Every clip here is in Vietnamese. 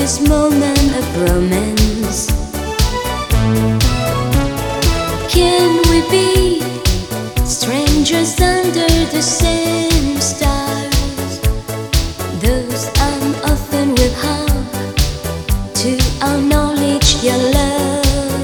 this moment of romance. Can we be strangers under the same stars? Those often withheld to acknowledge your love.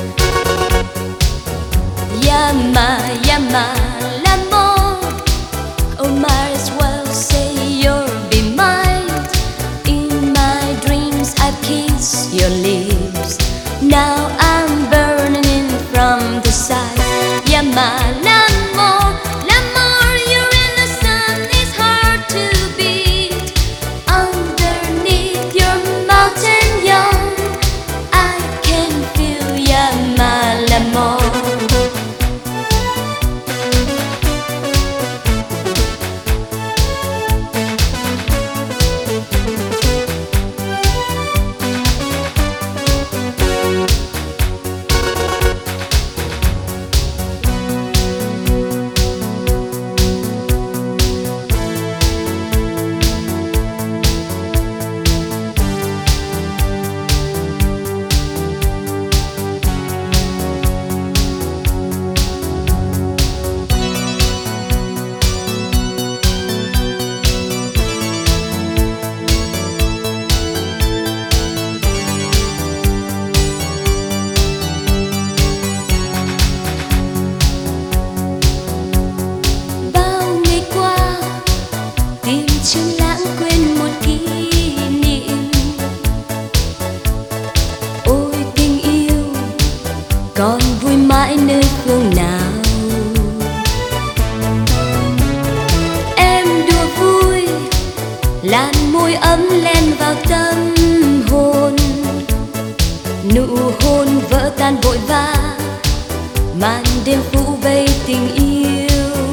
Yama, Yama, l'amour. Oh, might as well say you'll be mine. In my dreams I kiss your lips. Now I'm burning from the side. Yama, l'amour, l'amour. You're in the sun, it's hard to beat. Underneath your mountain young, I can feel Yama, l'amour. Chẳng lãng quên một kỷ niệm. Ôi tình yêu còn vui mãi nơi phương nào. Em đùa vui làn môi ấm len vào tâm hồn. Nụ hôn vỡ tan vội vã, màn đêm phủ vây tình yêu.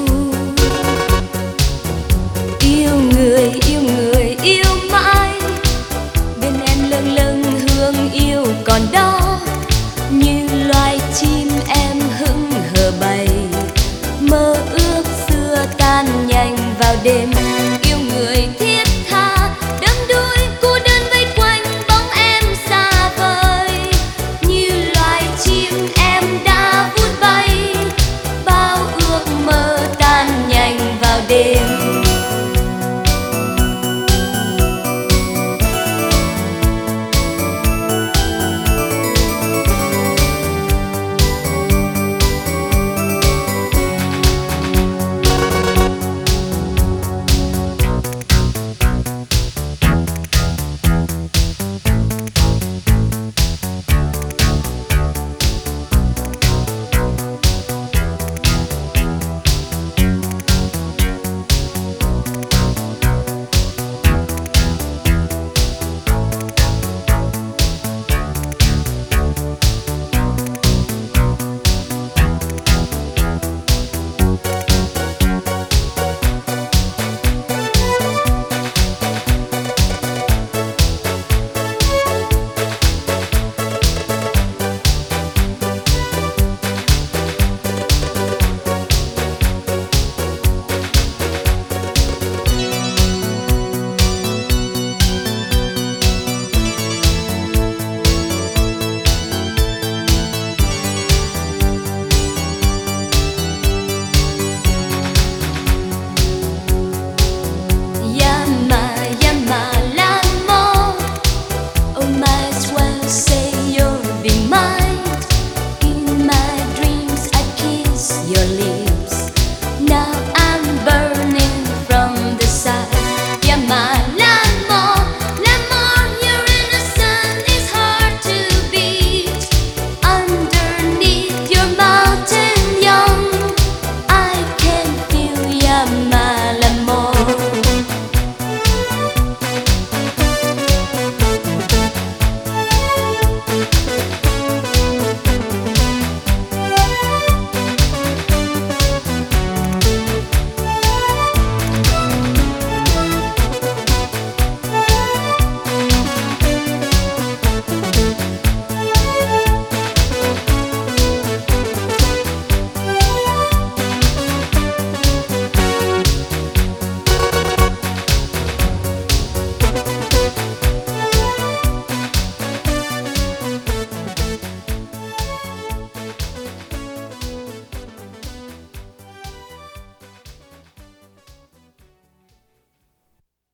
Yêu người, yêu mãi. Bên em lâng lâng hương yêu còn đó. Như loài chim em hững hờ bay. Mơ ước xưa tan nhanh vào đêm.